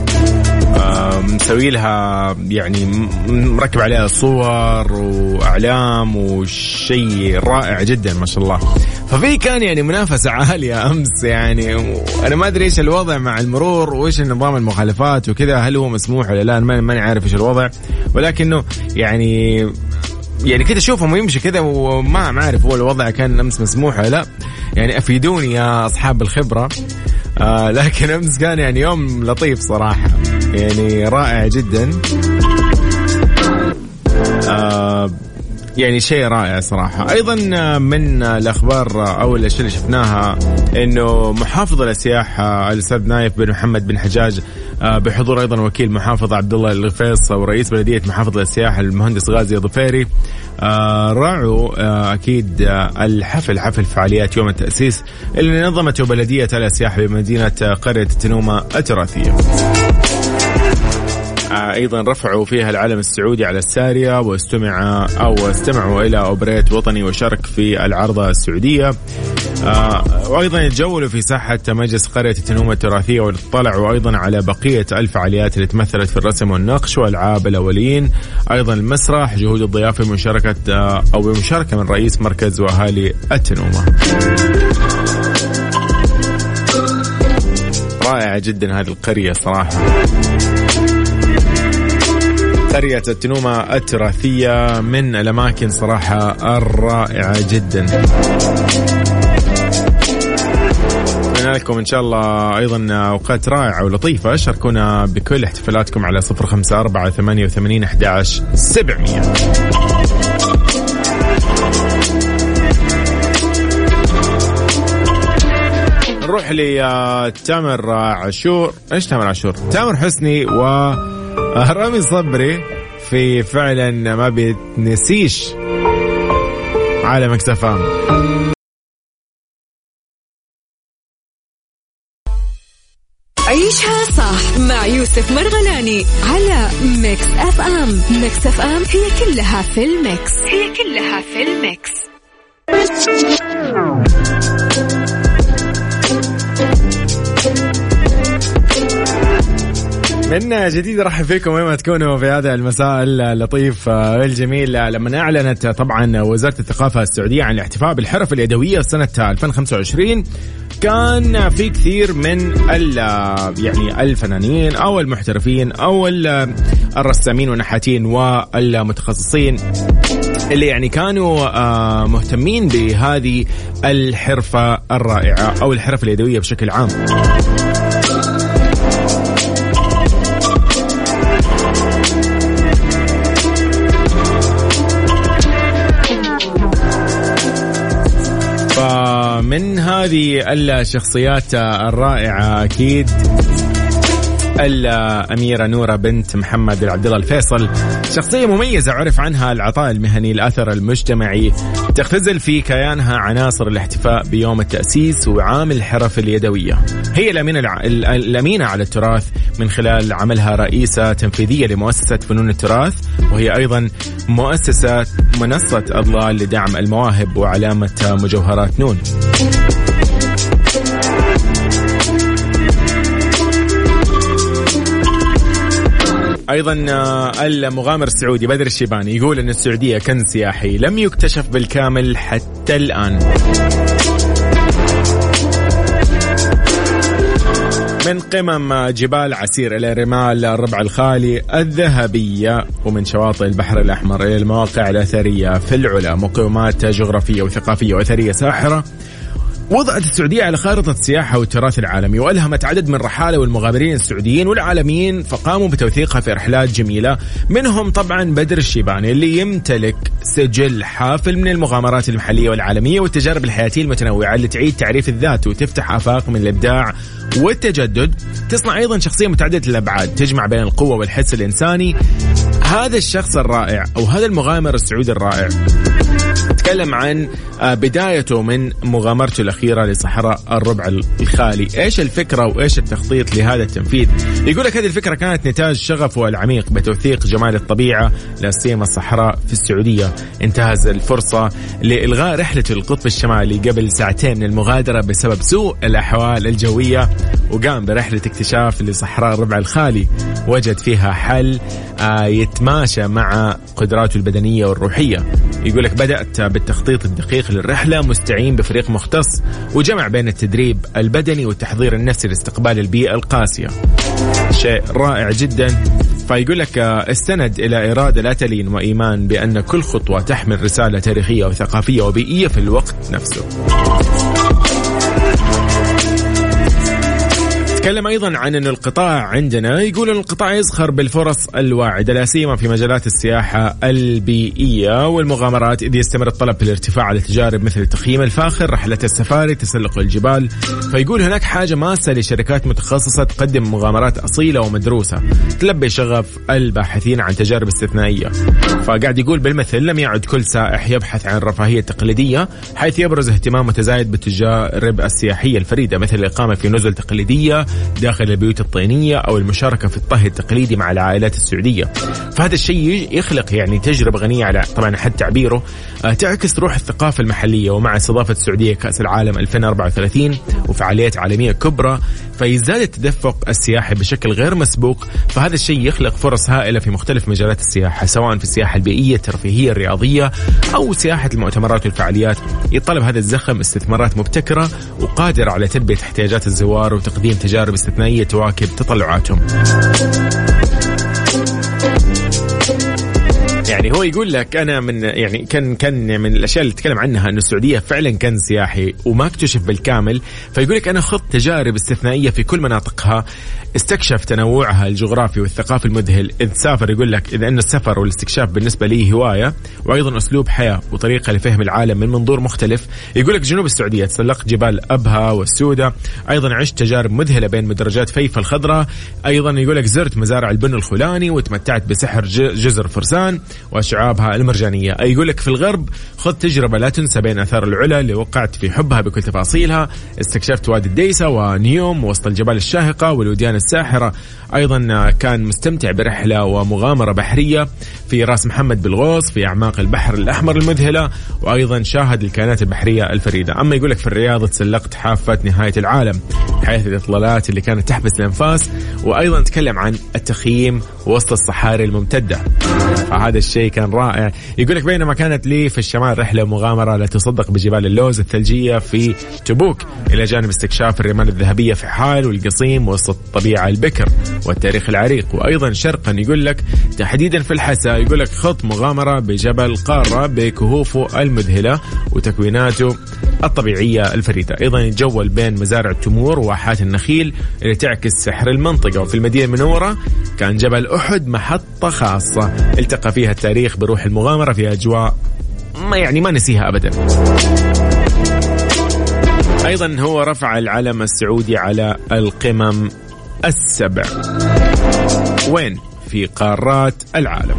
مسوي لها يعني مركب عليها صور وأعلام وشيء رائع جدا ما شاء الله. ففي كان يعني منافسة عالية أمس، يعني أنا ما أدري إيش الوضع مع المرور وإيش النظام المخالفات وكذا، هل هو مسموح ولا لا، ماني عارف إيش الوضع، ولكنه يعني كده أشوفهم يمشي كذا وما أعرف هو الوضع كان أمس مسموح ولا لا. يعني أفيدوني يا أصحاب الخبرة. لكن أمس كان يعني يوم لطيف صراحة، يعني رائع جدا. يعني شيء رائع صراحة. أيضا من الأخبار أو الأشياء اللي شفناها إنه محافظ السياحة الأستاذ نايف بن محمد بن حجاج بحضور أيضا وكيل محافظة عبد الله الغفيص ورئيس بلدية محافظة السياحة المهندس غازي الضفيري راعوا أكيد حفل فعاليات يوم التأسيس اللي نظمته بلدية السياحة بمدينة قرية التنومة التراثية. أيضا رفعوا فيها العلم السعودي على السارية واستمعوا إلى أوبريت وطني وشارك في العرضة السعودية. وأيضا يتجولوا في ساحة مجلس قرية التنومة التراثية واطلعوا أيضا على بقية الفعاليات اللي تمثلت في الرسم والنقش وألعاب الأولين. أيضا المسرح، جهود الضيافة بمشاركة من رئيس مركز وأهالي التنومة. رائعة جدا هذه القرية صراحة، قرية التنومة التراثية من الأماكن صراحة الرائعة جدا. أتمنى لكم إن شاء الله أيضا أوقات رائعة ولطيفة. شاركونا بكل احتفالاتكم على 0548811700. نروح لتامر عاشور. إيش تامر عاشور؟ تامر حسني ورامي صبري في فعلا ما بيتنسيش على ميكس اف ام. عيشها صح مع يوسف مرغلاني على ميكس اف ام. ميكس اف ام هي كلها في الميكس، من جديد رحب فيكم وين تكونوا في هذا المساء اللطيف الجميل. لما أعلنت طبعا وزارة الثقافة السعودية عن الاحتفاء بالحرف اليدوية سنة 2025 كان في كثير من يعني الفنانين أو المحترفين أو الرسامين والنحاتين والمتخصصين اللي يعني كانوا مهتمين بهذه الحرفة الرائعة أو الحرف اليدوية بشكل عام. من هذه الشخصيات الرائعة أكيد الأميرة نورة بنت محمد عبد الله الفيصل، شخصية مميزة عرف عنها العطاء المهني، الأثر المجتمعي، تختزل في كيانها عناصر الاحتفاء بيوم التأسيس وعام الحرف اليدوية. هي الأمينة على التراث من خلال عملها رئيسة تنفيذية لمؤسسة فنون التراث، وهي أيضا مؤسسة منصة أضلال لدعم المواهب وعلامة مجوهرات نون. أيضا المغامر السعودي بدر الشيباني يقول أن السعودية كنز سياحي لم يكتشف بالكامل حتى الآن. من قمم جبال عسير إلى رمال الربع الخالي الذهبية، ومن شواطئ البحر الأحمر إلى المواقع الأثرية في العلا، مقومات جغرافية وثقافية وأثرية ساحرة وضعت السعودية على خارطة السياحة والتراث العالمي، وألهمت عدد من الرحالة والمغامرين السعوديين والعالميين، فقاموا بتوثيقها في رحلات جميلة. منهم طبعا بدر الشيباني اللي يمتلك سجل حافل من المغامرات المحلية والعالمية والتجارب الحياتية المتنوعة اللي تعيد تعريف الذات وتفتح آفاق من الإبداع والتجدد. تصنع أيضا شخصية متعددة الأبعاد تجمع بين القوة والحس الإنساني. هذا الشخص الرائع أو هذا المغامر السعودي الرائع تكلم عن بدايته من مغامرته الأخيرة لصحراء الربع الخالي. إيش الفكرة وإيش التخطيط لهذا التنفيذ؟ يقول لك هذه الفكرة كانت نتاج شغفه العميق بتوثيق جمال الطبيعة لا سيما الصحراء في السعودية. انتهز الفرصة لإلغاء رحلته للقطب الشمالي قبل ساعتين من المغادرة بسبب سوء الأحوال الجوية، وقام برحلة اكتشاف لصحراء الربع الخالي وجد فيها حل يتماشى مع قدراته البدنية والروحية. يقول لك بدأت بالتخطيط الدقيق للرحلة مستعين بفريق مختص وجمع بين التدريب البدني والتحضير النفسي لاستقبال البيئة القاسية. شيء رائع جدا. فيقول لك استند إلى إرادة لا تلين وإيمان بأن كل خطوة تحمل رسالة تاريخية وثقافية وبيئية في الوقت نفسه. تكلم أيضا عن أن القطاع عندنا، يقول أن القطاع يزخر بالفرص الواعدة لا سيما في مجالات السياحة البيئية والمغامرات، إذ يستمر الطلب في الارتفاع على تجارب مثل التخييم الفاخر، رحلة السفاري، تسلق الجبال. فيقول هناك حاجة ماسة لشركات متخصصة تقدم مغامرات أصيلة ومدروسة تلبي شغف الباحثين عن تجارب استثنائية. فقاعد يقول بالمثل لم يعد كل سائح يبحث عن الرفاهية التقليدية، حيث يبرز اهتمام متزايد بالتجارب السياحية الفريدة مثل الإقامة في نزل تقليدية داخل البيوت الطينية أو المشاركة في الطهي التقليدي مع العائلات السعودية. فهذا الشيء يخلق يعني تجربة غنية على طبعا حد تعبيره تعكس روح الثقافة المحلية. ومع استضافة السعودية كأس العالم 2034 وفعاليات عالمية كبرى فيزداد التدفق السياحي بشكل غير مسبوق. فهذا الشيء يخلق فرص هائلة في مختلف مجالات السياحة، سواء في السياحة البيئية، الترفيهية، الرياضية أو سياحة المؤتمرات والفعاليات. يطلب هذا الزخم استثمارات مبتكرة وقادرة على تلبية احتياجات الزوار وتقديم تجارب استثنائية تواكب تطلعاتهم. يعني هو يقول لك أنا من يعني كان من الأشياء اللي تكلم عنها أن السعودية فعلا كان سياحي وما اكتشف بالكامل. فيقول لك أنا خضت تجارب استثنائية في كل مناطقها، استكشف تنوعها الجغرافي والثقافي المذهل. إذ سافر يقول لك إذا أن السفر والاستكشاف بالنسبة لي هواية وأيضا أسلوب حياة وطريقة لفهم العالم من منظور مختلف. يقول لك جنوب السعودية تسلقت جبال أبها والسودة، أيضا عشت تجارب مذهلة بين مدرجات فيفا الخضراء، أيضا يقول لك زرت مزارع البن الخولاني وتمتعت بسحر جزر فرسان وشعابها المرجانية. يقول لك في الغرب خذ تجربة لا تنسى بين أثار العلا اللي وقعت في حبها بكل تفاصيلها، استكشفت وادي الديسة ونيوم وسط الجبال الشاهقة والوديان الساحرة. أيضا كان مستمتع برحلة ومغامرة بحرية في راس محمد بالغوص في أعماق البحر الأحمر المذهلة، وأيضا شاهد الكائنات البحرية الفريدة. أما يقول لك في الرياض تسلقت حافة نهاية العالم حيث الإطلالات اللي كانت تحبس الأنفاس، وأيضا تكلم عن التخييم وسط الصحاري الممتدة. فهذا الشيء كان رائع. يقول لك بينما كانت لي في الشمال رحلة مغامرة لا تصدق بجبال اللوز الثلجية في تبوك، إلى جانب استكشاف الرمال الذهبية في حال والقصيم وسط الطبيعة البكر والتاريخ العريق. وأيضا شرقا يقول لك تحديدا في الحسا يقول لك خط مغامرة بجبل قارة بكهوفه المذهلة وتكويناته الطبيعية الفريدة. أيضا يتجول بين مزارع التمور وواحات النخيل اللي تعكس سحر المنطقة. وفي المدينة المنورة كان جبل أحد محطة خاصة التقى فيها التاريخ بروح المغامرة في أجواء ما نسيها أبدا. أيضا هو رفع العلم السعودي على القمم السبع. وين؟ في قارات العالم.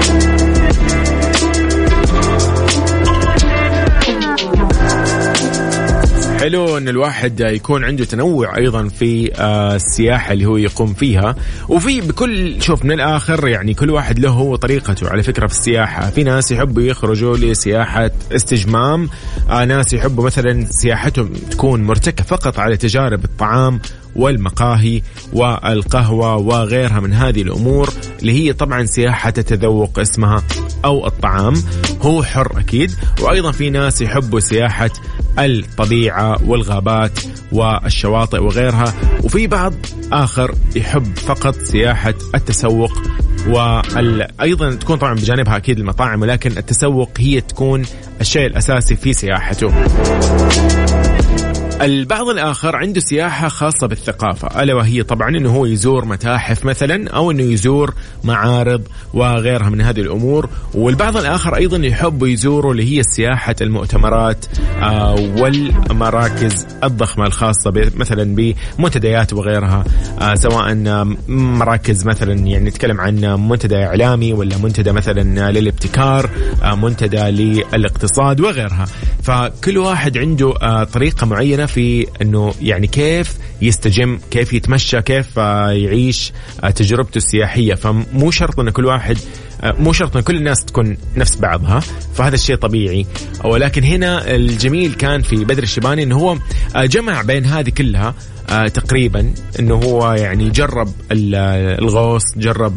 حلو ان الواحد يكون عنده تنوع ايضا في السياحه اللي هو يقوم فيها. وفي بكل شوف من الاخر يعني كل واحد له طريقته على فكره في السياحه. في ناس يحبوا يخرجوا لسياحه استجمام، ناس يحبوا مثلا سياحتهم تكون مرتكزه فقط على تجارب الطعام والمقاهي والقهوة وغيرها من هذه الأمور اللي هي طبعا سياحة تذوق اسمها أو الطعام. هو حر أكيد. وأيضا في ناس يحبوا سياحة الطبيعة والغابات والشواطئ وغيرها. وفي بعض آخر يحب فقط سياحة التسوق، وأيضا تكون طبعا بجانبها أكيد المطاعم، ولكن التسوق هي تكون الشيء الأساسي في سياحته. البعض الآخر عنده سياحة خاصة بالثقافة، ألا وهي طبعا أنه هو يزور متاحف مثلا أو أنه يزور معارض وغيرها من هذه الأمور. والبعض الآخر أيضا يحب يزوروا اللي هي سياحة المؤتمرات والمراكز الضخمة الخاصة مثلا بمنتديات وغيرها، سواء مراكز مثلا يعني نتكلم عن منتدى إعلامي ولا منتدى مثلا للابتكار، منتدى للاقتصاد وغيرها. فكل واحد عنده طريقة معينة في أنه يعني كيف يستجم، كيف يتمشى، كيف يعيش تجربته السياحية. فمو شرط أن كل واحد، مو شرط أن كل الناس تكون نفس بعضها، فهذا الشيء طبيعي. ولكن هنا الجميل كان في بدر الشباني أنه هو جمع بين هذه كلها تقريبا، أنه هو يعني جرب الغوص، جرب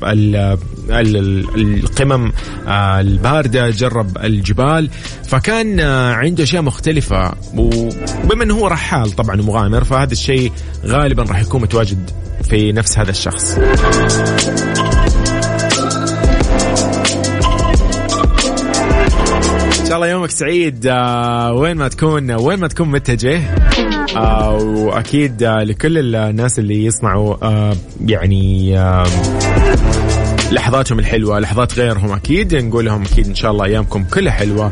القمم الباردة، جرب الجبال، فكان عنده أشياء مختلفة. وبما أنه هو رحال طبعا ومغامر، فهذا الشيء غالبا راح يكون متواجد في نفس هذا الشخص. إن شاء الله يومك سعيد وين ما تكون متجه. وأكيد لكل الناس اللي يصنعوا يعني لحظاتهم الحلوة، لحظات غيرهم، أكيد نقول لهم أكيد إن شاء الله أيامكم كلها حلوة،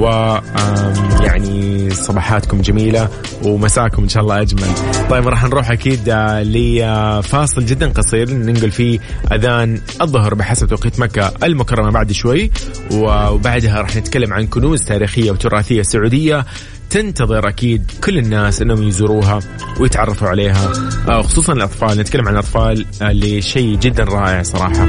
ويعني صباحاتكم جميلة ومساكم إن شاء الله أجمل. طيب راح نروح أكيد لفاصل جدا قصير ننقل فيه أذان الظهر بحسب توقيت مكة المكرمة بعد شوي، وبعدها راح نتكلم عن كنوز تاريخية وتراثية سعودية تنتظر أكيد كل الناس أنهم يزوروها ويتعرفوا عليها، خصوصا الأطفال. نتكلم عن الأطفال اللي شيء جدا رائع صراحة.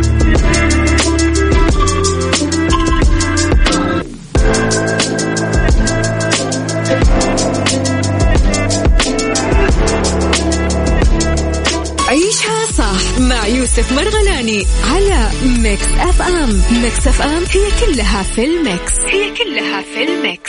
عيشها صح مع يوسف مرغلاني على ميكس اف ام. ميكس اف ام هي كلها في الميكس، هي كلها في الميكس.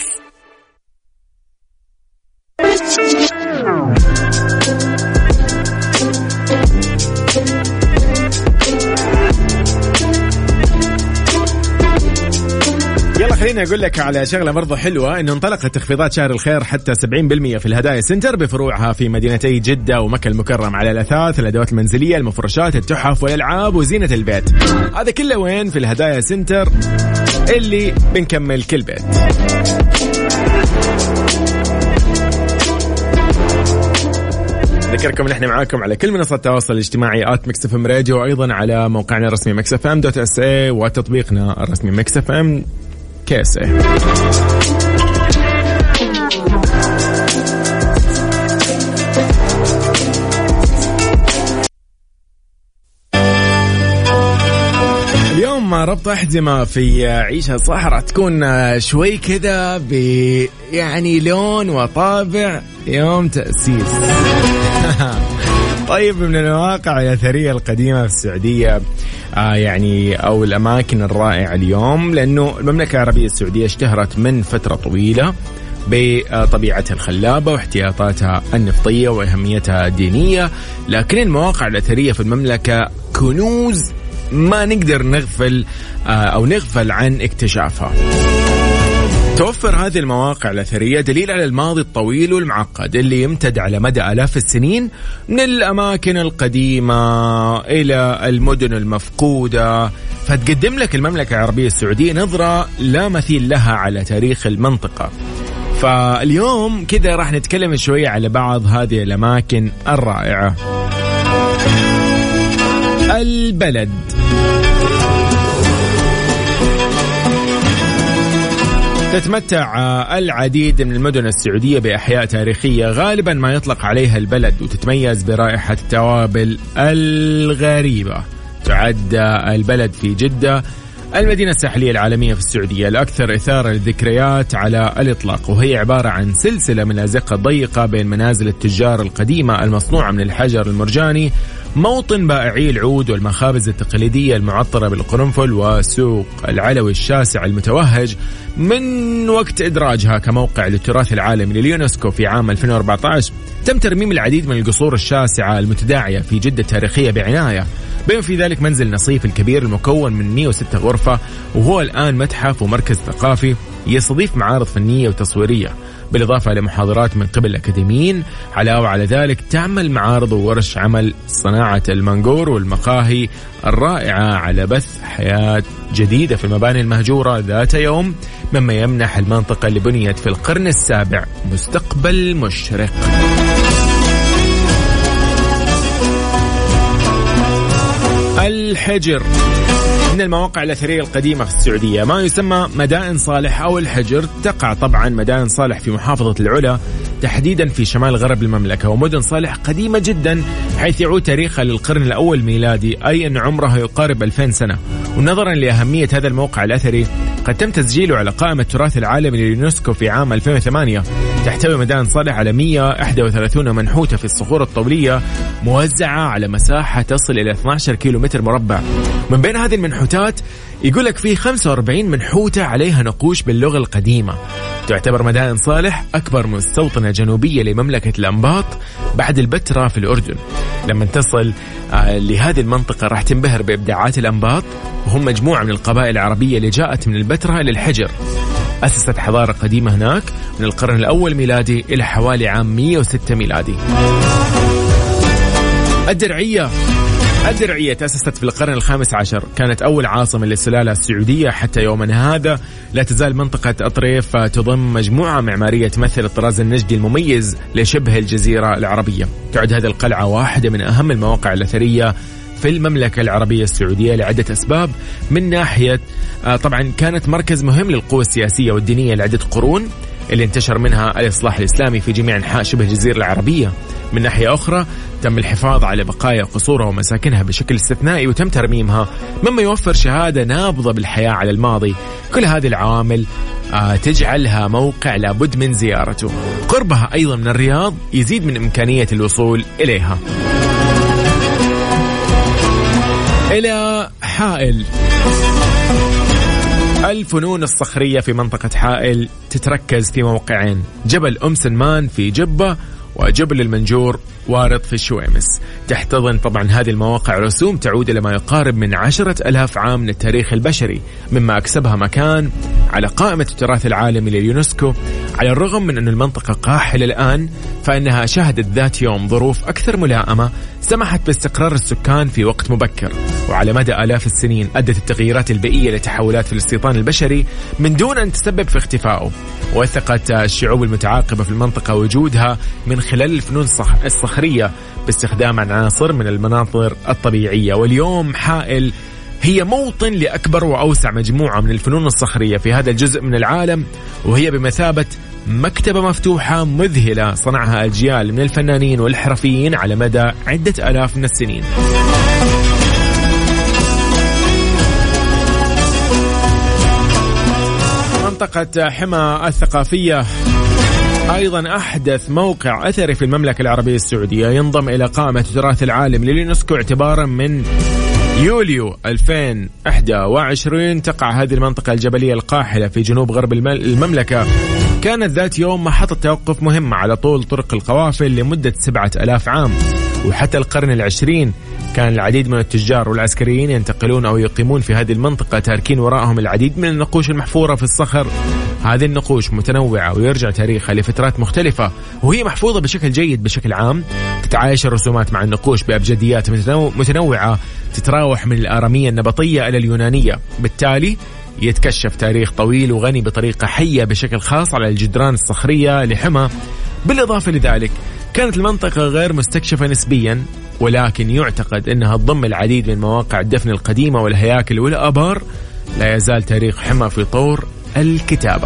يلا خليني أقول لك على شغلة برضو حلوة، إنه انطلقت تخفيضات شهر الخير حتى 70% في الهدايا سنتر بفروعها في مدينتي جدة ومكة المكرم على الأثاث، الأدوات المنزلية، المفروشات، التحف والألعاب وزينة البيت. هذا كله وين؟ في الهدايا سنتر اللي بنكمل كل بيت. ذكركم نحن معاكم على كل منصات التواصل الاجتماعي @mixfm راديو، وأيضا على موقعنا الرسمي mixfm.sa وتطبيقنا الرسمي mixfm KSA. اليوم ربط أحزمة في عيشها صح راح تكون شوي كذا يعني لون وطابع يوم تأسيس. طيب من المواقع الأثرية القديمة في السعودية يعني أو الأماكن الرائعة اليوم، لأنه المملكة العربية السعودية اشتهرت من فترة طويلة بطبيعتها الخلابة واحتياطاتها النفطية وأهميتها الدينية، لكن المواقع الأثرية في المملكة كنوز ما نقدر نغفل عن اكتشافها. توفر هذه المواقع الأثرية دليل على الماضي الطويل والمعقد اللي يمتد على مدى آلاف السنين، من الأماكن القديمة إلى المدن المفقودة، فتقدم لك المملكة العربية السعودية نظرة لا مثيل لها على تاريخ المنطقة. فاليوم كذا راح نتكلم شوية على بعض هذه الأماكن الرائعة. البلد. تتمتع العديد من المدن السعودية بأحياء تاريخية غالبا ما يطلق عليها البلد، وتتميز برائحة التوابل الغريبة. تعد البلد في جدة المدينة الساحلية العالمية في السعودية الأكثر إثارة للذكريات على الإطلاق، وهي عبارة عن سلسلة من الأزقة الضيقة بين منازل التجار القديمة المصنوعة من الحجر المرجاني، موطن بائعي العود والمخابز التقليدية المعطرة بالقرنفل، وسوق العلوي الشاسع المتوهج من وقت إدراجها كموقع للتراث العالمي لليونسكو في عام 2014. تم ترميم العديد من القصور الشاسعة المتداعية في جدة التاريخية بعناية، بما في ذلك منزل نصيف الكبير المكون من 106 غرفة، وهو الآن متحف ومركز ثقافي يستضيف معارض فنية وتصويرية. بالإضافة لمحاضرات من قبل الأكاديميين. علاوة على ذلك تعمل معارض وورش عمل صناعة المنقور والمقاهي الرائعة على بث حياة جديدة في المباني المهجورة ذات يوم، مما يمنح المنطقة اللي بنيت في القرن السابع مستقبل مشرق. الحجر من المواقع الأثرية القديمة في السعودية، ما يسمى مدائن صالح أو الحجر. تقع طبعا مدائن صالح في محافظة العلا تحديدا في شمال غرب المملكة، ومدن صالح قديمة جدا حيث يعود تاريخها للقرن الأول ميلادي، أي أن عمرها يقارب 2000 سنة. ونظرا لأهمية هذا الموقع الأثري قد تم تسجيله على قائمة التراث العالمي لليونسكو في عام 2008. تحتوي مدائن صالح على 131 منحوتة في الصخور الطولية موزعة على مساحة تصل إلى 12 كيلومتر مربع. من بين هذه المنحوتات يقول لك في 45 منحوتة عليها نقوش باللغة القديمة. تعتبر مدائن صالح أكبر مستوطنة جنوبية لمملكة الأنباط بعد البتراء في الأردن. لما تصل لهذه المنطقة راح تنبهر بإبداعات الأنباط، وهم مجموعة من القبائل العربية اللي جاءت من البتراء للحجر. أسست حضارة قديمة هناك من القرن الأول ميلادي إلى حوالي عام 106 ميلادي. الدرعية تأسست في القرن الخامس عشر، كانت أول عاصمة للسلالة السعودية حتى يومنا هذا. لا تزال منطقة أطريف تضم مجموعة معمارية تمثل الطراز النجدي المميز لشبه الجزيرة العربية. تعد هذه القلعة واحدة من أهم المواقع الأثرية في المملكة العربية السعودية لعدة أسباب. من ناحية طبعا كانت مركز مهم للقوى السياسية والدينية لعدة قرون اللي انتشر منها الإصلاح الإسلامي في جميع أنحاء شبه الجزيرة العربية. من ناحية أخرى تم الحفاظ على بقايا قصورها ومساكنها بشكل استثنائي وتم ترميمها، مما يوفر شهادة نابضة بالحياة على الماضي. كل هذه العوامل تجعلها موقع لابد من زيارته. قربها أيضا من الرياض يزيد من إمكانية الوصول إليها. إلى حائل. الفنون الصخرية في منطقة حائل تتركز في موقعين: جبل أم سلمان في جبة، وجبل المنجور وارد في الشويمس. تحتضن طبعا هذه المواقع رسوم تعود إلى ما يقارب من 10,000 عام من التاريخ البشري، مما أكسبها مكان على قائمة التراث العالمي لليونسكو. على الرغم من أن المنطقة قاحلة الآن، فإنها شهدت ذات يوم ظروف أكثر ملائمة سمحت باستقرار السكان في وقت مبكر، وعلى مدى آلاف السنين أدت التغييرات البيئية لتحولات في الاستيطان البشري من دون أن تسبب في اختفائه. وثقت الشعوب المتعاقبة في المنطقة وجودها من خلال الفنون الصخرية باستخدام عناصر من المناظر الطبيعية. واليوم حائل هي موطن لأكبر وأوسع مجموعة من الفنون الصخرية في هذا الجزء من العالم، وهي بمثابة مكتبة مفتوحة مذهلة صنعها أجيال من الفنانين والحرفيين على مدى عدة آلاف من السنين. منطقة حمى الثقافية أيضا أحدث موقع أثري في المملكة العربية السعودية، ينضم إلى قائمة التراث العالمي لليونسكو اعتبارا من يوليو 2021. تقع هذه المنطقة الجبلية القاحلة في جنوب غرب المملكة. كانت ذات يوم محطة توقف مهمة على طول طرق القوافل لمدة 7,000 عام، وحتى القرن العشرين كان العديد من التجار والعسكريين ينتقلون أو يقيمون في هذه المنطقة، تاركين وراءهم العديد من النقوش المحفورة في الصخر. هذه النقوش متنوعة ويرجع تاريخها لفترات مختلفة، وهي محفوظة بشكل جيد. بشكل عام تتعايش الرسومات مع النقوش بأبجديات متنوعة تتراوح من الآرامية النبطية إلى اليونانية. بالتالي يتكشف تاريخ طويل وغني بطريقة حية بشكل خاص على الجدران الصخرية لحمى. بالإضافة لذلك كانت المنطقة غير مستكشفة نسبيا، ولكن يعتقد أنها تضم العديد من مواقع الدفن القديمة والهياكل والآبار. لا يزال تاريخ حمى في طور الكتابة.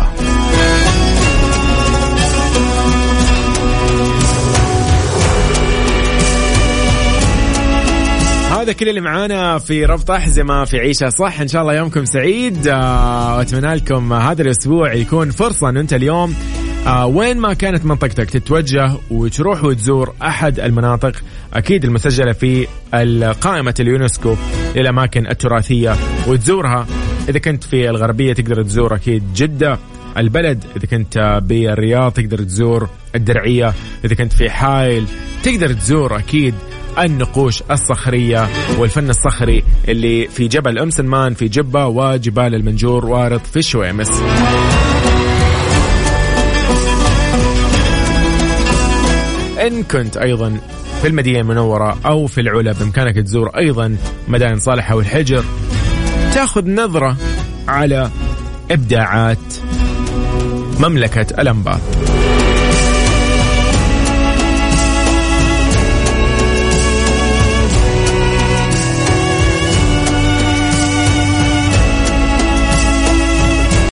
هذا كل اللي معانا في ربط أحزمة في عيشة صح. إن شاء الله يومكم سعيد، وأتمنى لكم هذا الأسبوع يكون فرصة أن أنت اليوم وين ما كانت منطقتك تتوجه وتروح وتزور أحد المناطق أكيد المسجلة في قائمة اليونسكو للأماكن التراثية وتزورها. إذا كنت في الغربية تقدر تزور أكيد جدة البلد، إذا كنت بالرياض تقدر تزور الدرعية، إذا كنت في حائل تقدر تزور أكيد النقوش الصخرية والفن الصخري اللي في جبل أم سلمان في جبة وجبال المنجور وارد في الشويمس. إن كنت أيضا في المدينة المنورة أو في العلا بإمكانك تزور أيضا مدائن صالح أو الحجر، تأخذ نظرة على إبداعات مملكة الأنباط.